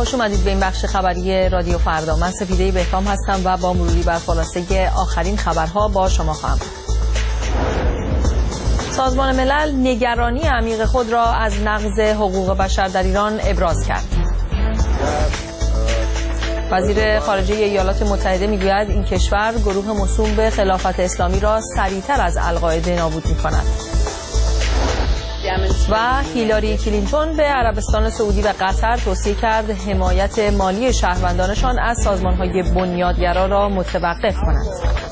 خوش اومدید به این بخش خبری رادیو فردا. من سپیده بهرام هستم و با مروری بر خلاصه آخرین خبرها با شما خواهم بود. سازمان ملل نگرانی عمیق خود را از نقض حقوق بشر در ایران ابراز کرد. وزیر خارجه ایالات متحده میگوید این کشور گروه موسوم به خلافت اسلامی را سریعتر از القاعده نابود می‌کند. و هیلاری کلینتون به عربستان سعودی و قطر توصیه کرد حمایت مالی شهروندانشان از سازمان‌های بنیادگرا را متوقف کنند.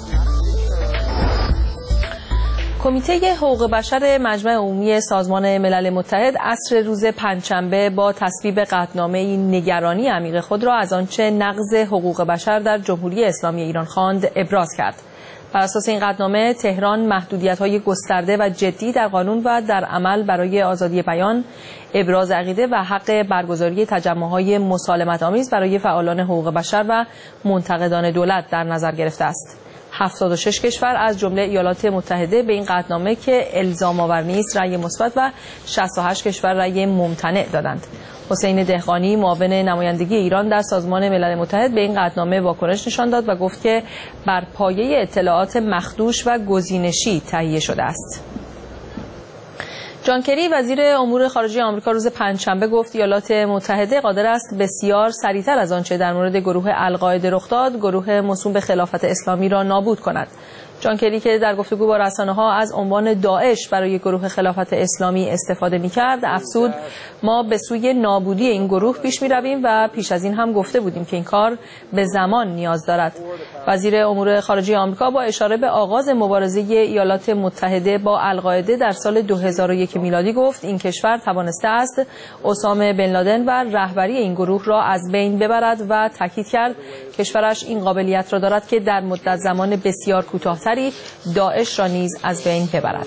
کمیته حقوق بشر مجمع عمومی سازمان ملل متحد عصر روز پنجشنبه با تصویب قطعنامه‌ای نگرانی عمیق خود را از آنچه نقض حقوق بشر در جمهوری اسلامی ایران خواند ابراز کرد. بر اساس این قطعنامه تهران محدودیت‌های گسترده و جدی در قانون و در عمل برای آزادی بیان، ابراز عقیده و حق برگزاری تجمع‌های مسالمت‌آمیز برای فعالان حقوق بشر و منتقدان دولت در نظر گرفته است. 76 کشور از جمله ایالات متحده به این قطعنامه که الزام آور نیست رأی مثبت و 68 کشور رأی ممتنع دادند. حسین دهقانی معاون نمایندگی ایران در سازمان ملل متحد به این قطعنامه واکنش نشان داد و گفت که بر پایه اطلاعات مخدوش و گزینشی تهیه شده است. جان کری وزیر امور خارجه آمریکا روز پنجشنبه گفت ایالات متحده قادر است بسیار سریعتر از آنچه در مورد گروه القاعده رخ داد، گروه موسوم به خلافت اسلامی را نابود کند. جان کری که در گفتگو با رسانه‌ها از عنوان داعش برای گروه خلافت اسلامی استفاده می‌کرد، افزود ما به سوی نابودی این گروه پیش می‌رویم و پیش از این هم گفته بودیم که این کار به زمان نیاز دارد. وزیر امور خارجه آمریکا با اشاره به آغاز مبارزه ایالات متحده با القاعده در سال 2001 میلادی گفت این کشور توانسته است اسامه بن لادن و رهبری این گروه را از بین ببرد و تاکید کرد کشورش این قابلیت را دارد که در مدت زمان بسیار کوتاه‌تری داعش را نیز از بین ببرد.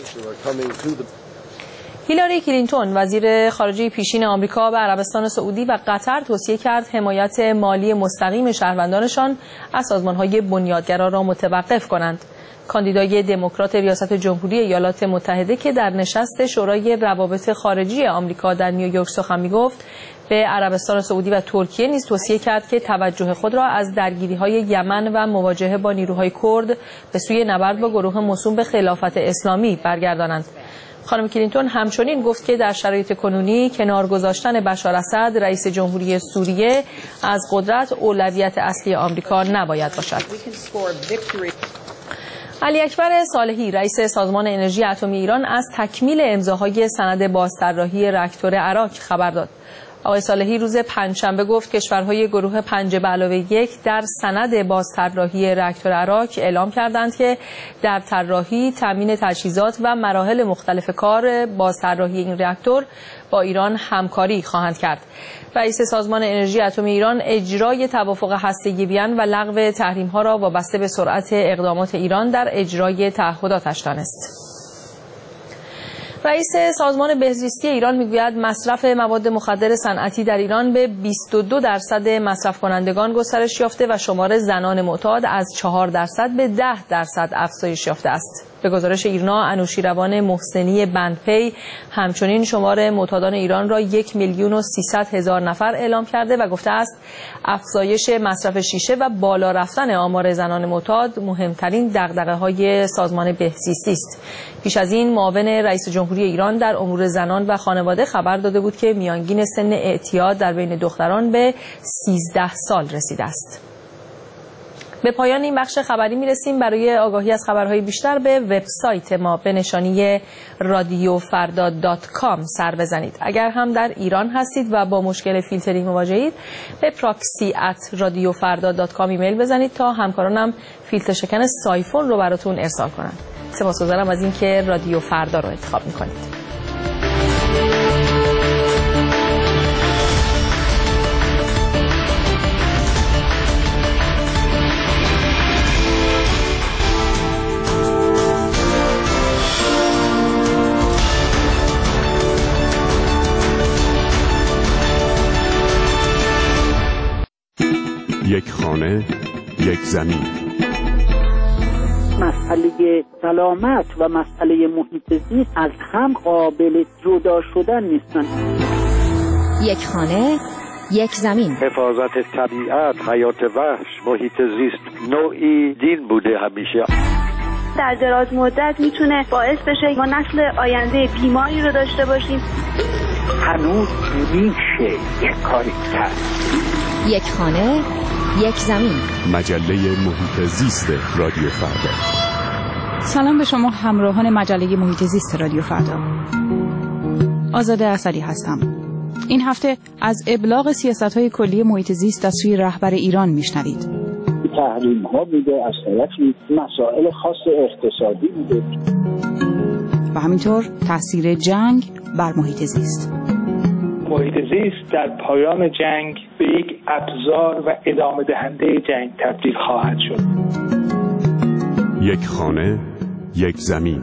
هیلاری کلینتون وزیر خارجه پیشین آمریکا به عربستان سعودی و قطر توصیه کرد حمایت مالی مستقیم شهروندانشان از سازمان‌های بنیادگرا را متوقف کنند. کاندیدای دموکرات ریاست جمهوری ایالات متحده که در نشست شورای روابط خارجی آمریکا در نیویورک سخن می‌گفت به عربستان سعودی و ترکیه نیز توصیه کرد که توجه خود را از درگیری‌های یمن و مواجهه با نیروهای کرد به سوی نبرد با گروه موسوم به خلافت اسلامی برگردانند. خانم کلینتون همچنین گفت که در شرایط کنونی کنار گذاشتن بشار اسد رئیس جمهوری سوریه از قدرت اولویت اصلی آمریکا نباید باشد. علی اکبر صالحی رئیس سازمان انرژی اتمی ایران از تکمیل امضاهای سند بازطراحی راکتور اراک خبر داد. آقای صالحی روز پنجشنبه گفت کشورهای گروه 5+1 در سند بازطراحی راکتور اراک اعلام کردند که در طراحی، تامین تجهیزات و مراحل مختلف کار بازطراحی این راکتور با ایران همکاری خواهند کرد. رئیس سازمان انرژی اتمی ایران اجرای توافق هسته‌ای وین و لغو تحریم‌ها را وابسته به سرعت اقدامات ایران در اجرای تعهداتش دانست. رئیس سازمان بهزیستی ایران میگوید مصرف مواد مخدر صنعتی در ایران به 22% مصرف کنندگان گسترش یافته و شمار زنان معتاد از 4% به 10% افزایش یافته است. به گزارش ایرنا، انوشیروان محسنی بندپی همچنین شمار معتادان ایران را 1,300,000 نفر اعلام کرده و گفته است افزایش مصرف شیشه و بالا رفتن آمار زنان معتاد مهمترین دغدغه‌های سازمان بهزیستی است. پیش از این معاون رئیس جمهوری ایران در امور زنان و خانواده خبر داده بود که میانگین سن اعتیاد در بین دختران به 13 سال رسیده است. به پایان این بخش خبری میرسیم. برای آگاهی از خبرهای بیشتر به وبسایت ما به نشانی radiofarda.com سر بزنید. اگر هم در ایران هستید و با مشکل فیلترینگ مواجهید به proxy@radiofarda.com ایمیل بزنید تا همکارانم فیلتر شکن سایفون رو براتون ارسال کنند. سپاسگزارم از اینکه رادیو فردا رو انتخاب میکنید. یک خانه، یک زمین. مسئله سلامت و مسئله محیط زیست از هم قابل جدا شدن نیستن. یک خانه، یک زمین. حفاظت طبیعت، حیات وحش، محیط زیست نوعی دین بوده همیشه. در دراز مدت میتونه باعث بشه ما نسل آینده بیماری رو داشته باشیم. هنوز میشه یک کاری کرد. یک خانه، یک زمین. مجله محیط زیست رادیو فردا. سلام به شما همراهان مجله محیط زیست رادیو فردا. آزاده اسدی هستم. این هفته از ابلاغ سیاست‌های کلی محیط زیست از سوی رهبر ایران میشنوید. تحریم‌ها بوده، از طرفی مسائل خاص اقتصادی بوده و همینطور تاثیر جنگ بر محیط زیست. محیط زیست در پایان جنگ به یک ابزار و ادامه دهنده جنگ تبدیل خواهد شد. یک خانه، یک زمین.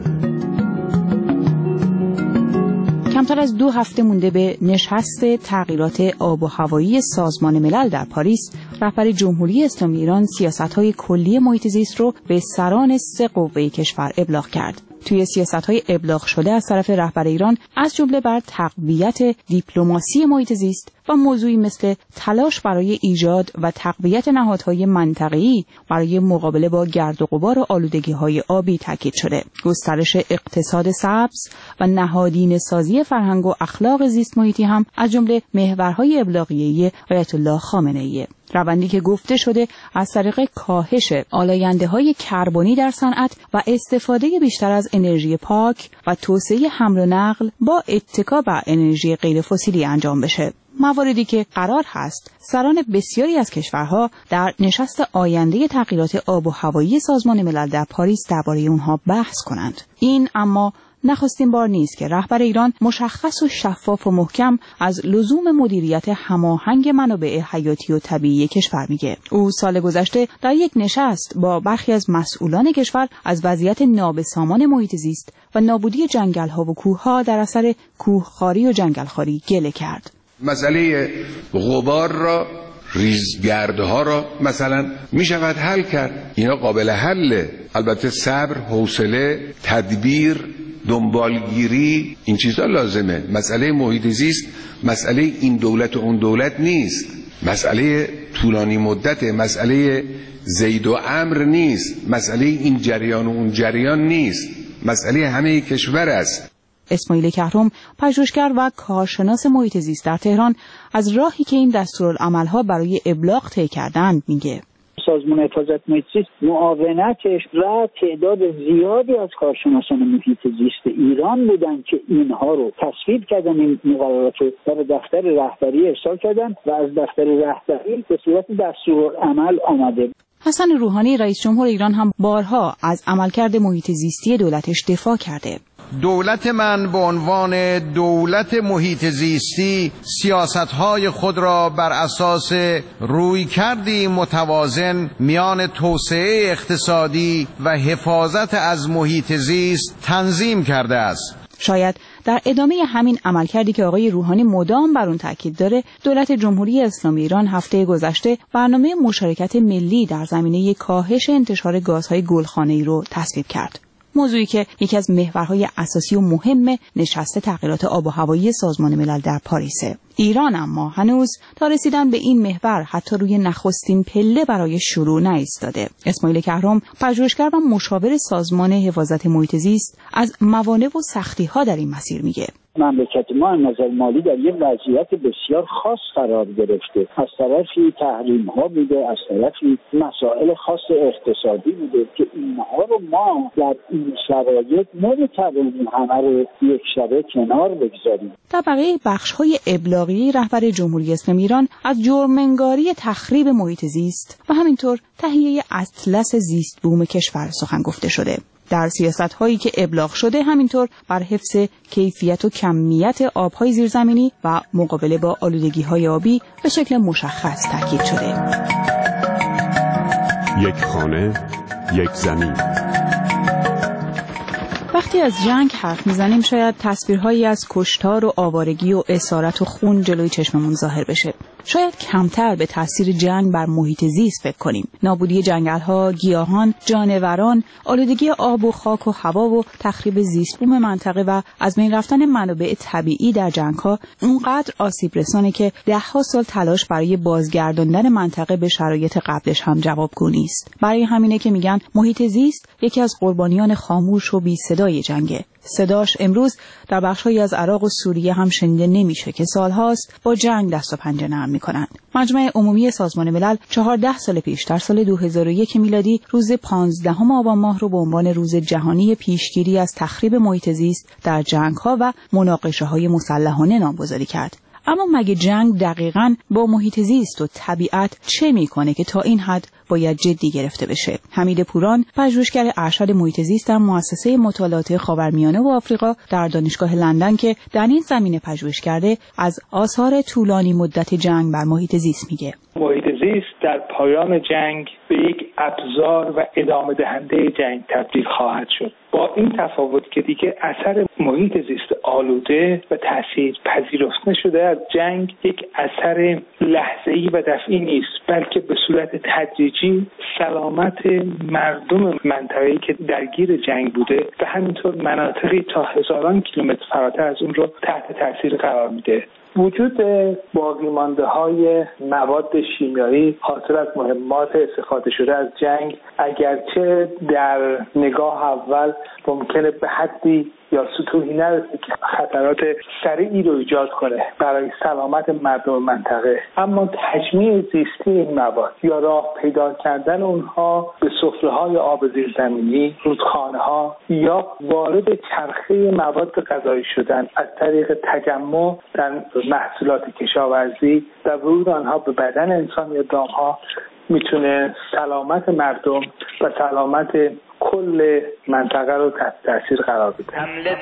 کمتر از 2 هفته مونده به نشست تغییرات آب و هوایی سازمان ملل در پاریس، رهبر جمهوری اسلامی ایران سیاست‌های کلی محیط زیست رو به سران 3 قوه کشور ابلاغ کرد. توی سیاست‌های ابلاغ شده از طرف رهبر ایران از جمله بر تقویت دیپلماسی محیط زیست و موضوعی مثل تلاش برای ایجاد و تقویت نهادهای منطقه‌ای برای مقابله با گرد و غبار و آلودگی‌های آبی تاکید شده. گسترش اقتصاد سبز و نهادینه سازی فرهنگ و اخلاق زیست محیطی هم از جمله محورهای ابلاغیه آیت الله خامنه‌ای. روندی که گفته شده از طریق کاهش آلاینده‌های کربنی در صنعت و استفاده بیشتر از انرژی پاک و توسعه حمل و نقل با اتکا بر انرژی غیر فسیلی انجام بشه. مواردی که قرار هست سران بسیاری از کشورها در نشست آینده تغییرات آب و هوایی سازمان ملل در پاریس درباره اونها بحث کنند. این اما نخستین بار نیست که رهبر ایران مشخص و شفاف و محکم از لزوم مدیریت هماهنگ منابع حیاتی و طبیعی کشور میگه. او سال گذشته در یک نشست با برخی از مسئولان کشور از وضعیت نابسامان محیط زیست و نابودی جنگل‌ها و کوه‌ها در اثر کوهخواری و جنگلخواری گله کرد. مسئله غبار را، ریزگردها را مثلا می شود حل کرد. اینا قابل حله. البته صبر، حوصله، تدبیر، دنبالگیری، این چیزا لازمه. مسئله محیط زیست مسئله این دولت و اون دولت نیست، مسئله طولانی مدت، مسئله زید و امر نیست، مسئله این جریان و اون جریان نیست، مسئله همه کشور است. اسماعیل کهرم، پژوهشگر و کارشناس محیط زیست در تهران، از راهی که این دستورالعمل‌ها برای ابلاغ طی کردند میگه. سازمان حفاظت محیط زیست معاونتش و تعداد زیادی از کارشناسان محیط زیست ایران بودن که اینها رو تصویب کردن، این مقررات رو در دفتر رهبری ارسال کردن و از دفتر رهبری به صورت دستورالعمل آمده. حسن روحانی رئیس جمهور ایران هم بارها از عملکرد محیط زیستی دولتش دفاع کرده. دولت من به عنوان دولت محیط زیستی سیاست‌های خود را بر اساس رویکردی متوازن میان توسعه اقتصادی و حفاظت از محیط زیست تنظیم کرده است. شاید در ادامه همین عملکردی که آقای روحانی مدام بر اون تاکید داره، دولت جمهوری اسلامی ایران هفته گذشته برنامه مشارکت ملی در زمینه کاهش انتشار گازهای گلخانه‌ای رو تصویب کرد. موضوعی که یکی از محورهای اساسی و مهم نشست تغییرات آب و هوایی سازمان ملل در پاریسه. ایران اما هنوز تا رسیدن به این محور حتی روی نخستین پله برای شروع نایستاده. اسماعیل کهرم، پژوهشگر و مشاور سازمان حفاظت محیط زیست، از موانع و سختی‌ها در این مسیر میگه. مملکت ما از نظر مالی در یک وضعیت بسیار خاص قرار گرفته. از طرفی تحریم‌ها بوده، از طرفی مسائل خاص اقتصادی بوده که اینها رو ما در این شرایط نمی‌توانیم همه رو یک شبه کنار بگذاریم. در بقیه بخش‌های ابلاغی رهبر جمهوری اسلامی ایران از جرم‌انگاری تخریب محیط زیست و همینطور تهیه اطلس زیست بوم کشور سخن گفته شده. در سیاست‌هایی که ابلاغ شده همینطور بر حفظ کیفیت و کمیت آب‌های زیرزمینی و مقابله با آلودگی‌های آبی به شکل مشخص تاکید شده. یک خانه، یک زمین. وقتی از جنگ حرف میزنیم شاید تصویرهایی از کشتار و آوارگی و اسارت و خون جلوی چشممون ظاهر بشه. شاید کمتر به تاثیر جنگ بر محیط زیست فکر کنیم. نابودی جنگل‌ها، گیاهان، جانوران، آلودگی آب و خاک و هوا و تخریب زیستبوم منطقه و از بین رفتن منابع طبیعی در جنگ‌ها اونقدر آسیب رسانه که ده‌ها سال تلاش برای بازگرداندن منطقه به شرایط قبلش هم جوابگو نیست. برای همینه که میگن محیط زیست یکی از قربانیان خاموش و بی صدای جنگه. صداش امروز در بخش‌هایی از عراق و سوریه هم شنیده نمیشه که سالهاست با جنگ دست و پنجه نرم میکنن. مجمع عمومی سازمان ملل 14 سال پیش در سال 2001 میلادی روز 15 آبان ماه رو به عنوان روز جهانی پیشگیری از تخریب محیط زیست در جنگ‌ها و مناقشه‌های مسلحانه نامگذاری کرد. اما مگه جنگ دقیقاً با محیط زیست و طبیعت چه میکنه که تا این حد باید جدی گرفته بشه؟ حمید پوران، پژوهشگر ارشد محیط زیست در مؤسسه مطالعات خاورمیانه و آفریقا در دانشگاه لندن که در این زمینه پژوهش کرده، از آثار طولانی مدت جنگ بر محیط زیست میگه. محیط زیست در پایان جنگ به یک ابزار و ادامه دهنده جنگ تبدیل خواهد شد، با این تفاوت که دیگه اثر محیط زیست آلوده و تاثیر پذیرفته شده از جنگ یک اثر لحظه‌ای و دفعی نیست، بلکه به صورت تدریجی سلامت مردم منطقه‌ای که درگیر جنگ بوده و همینطور مناطقی تا هزاران کیلومتر فراتر از اون رو تحت تاثیر قرار میده. وجود باقی مانده های مواد شیمیایی حاصل از مهمات استفاده شده از جنگ، اگرچه در نگاه اول ممکنه به حدی یا سطوحی نرسه که خطرات سریعی رو ایجاد کنه برای سلامت مردم منطقه، اما تجمیع زیستی این مواد یا راه پیدا کردن اونها به سفره‌های آب زیرزمینی، رودخانه‌ها یا وارد چرخه مواد غذایی شدن از طریق تجمع در محصولات کشاورزی و ورود آنها به بدن انسان یا دام‌ها میتونه سلامت مردم و سلامت کل منطقه رو تحت تاثیر قرار بده.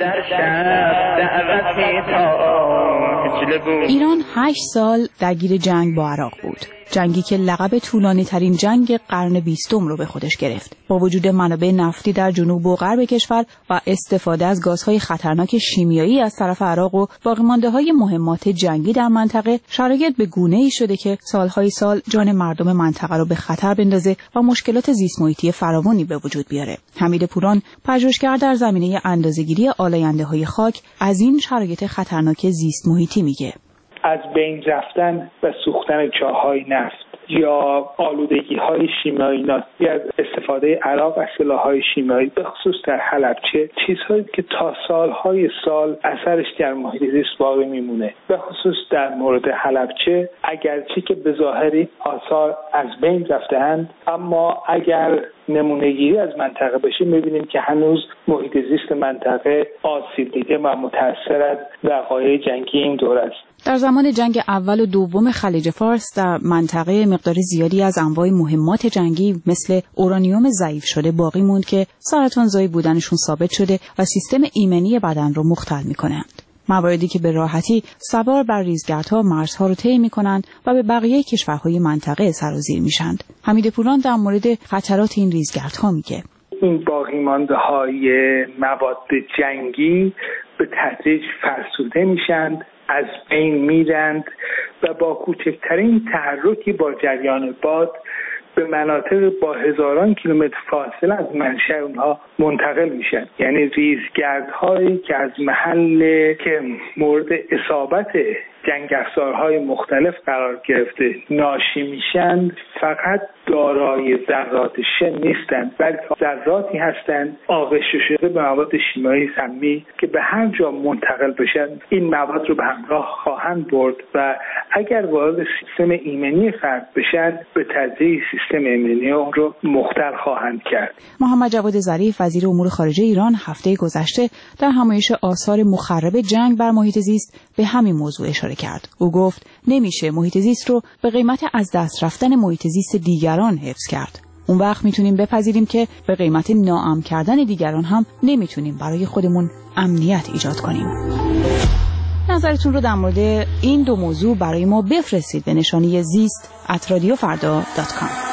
ایران 8 سال درگیر جنگ با عراق بود. جنگی که لقب طولانی ترین جنگ قرن 20 رو به خودش گرفت. با وجود منابع نفتی در جنوب و غرب کشور و استفاده از گازهای خطرناک شیمیایی از طرف عراق و باقی‌مانده‌های مهمات جنگی در منطقه، شرایط به گونه‌ای شده که سالهای سال جان مردم منطقه رو به خطر بندازه و مشکلات زیست محیطی فراوانی به وجود بیاره. حمید پوران، پژوهشگر در زمینه اندازه‌گیری آلاینده‌های خاک، از این شرایط خطرناک زیست محیطی میگه. از بین رفتن و سوختن چاه‌های نفت یا آلودگی‌های شیمیایی ناشی از استفاده عراق از سلاح‌های شیمیایی، به خصوص در حلبچه، چیزهایی که تا سال‌های سال اثرش در محیط زیست باقی میمونه. به خصوص در مورد حلبچه، اگرچه که به ظاهری آثار از بین رفته‌اند، اما اگر نمونه‌گیری از منطقه بشه می‌بینیم که هنوز محیط زیست منطقه آسیب دیده و متأثر از وقایع جنگی این دوره است. در زمان جنگ اول و دوم خلیج فارس در منطقه مقدار زیادی از انواع مهمات جنگی مثل اورانیوم ضعیف شده باقی موند که سرطانزایی بودنشون ثابت شده و سیستم ایمنی بدن رو مختل می‌کنند. مواردی که به راحتی سوار بر ریزگردها مرزها رو طی می‌کنند و به بقیه کشورهای منطقه سرازیر میشند. حمید پوران در مورد خطرات این ریزگردها میگه. این باقی مانده های مواد جنگی به تدریج فرسوده میشند، از بین میرند و با کوچکترین تحرکی با جریان باد به مناطق با هزاران کیلومتر فاصله از منشأ اونها منتقل میشن. یعنی ریزگردهایی که از محل که مورد اصابت جنگ افزارهای مختلف قرار گرفته ناشی میشن، فقط دارای ذرات شن نیستند، بلکه ذراتی هستند آغشته شده به مواد شیمیایی سمی که به هر جا منتقل بشن این مواد رو به همراه خواهند برد و اگر وارد سیستم ایمنی فرد بشن به تدریج سیستم ایمنی اون رو مختل خواهند کرد. محمد جواد ظریف، وزیر امور خارجه ایران، هفته گذشته در همایش آثار مخرب جنگ بر محیط زیست به همین موضوع اشاره کرد. او گفت نمیشه محیط زیست رو به قیمت از دست رفتن محیط زیست دیگران حفظ کرد. اون وقت میتونیم بپذیریم که به قیمت ناامن کردن دیگران هم نمیتونیم برای خودمون امنیت ایجاد کنیم. نظرتون رو در مورد این دو موضوع برای ما بفرستید به نشانی زیست@radiofarda.com.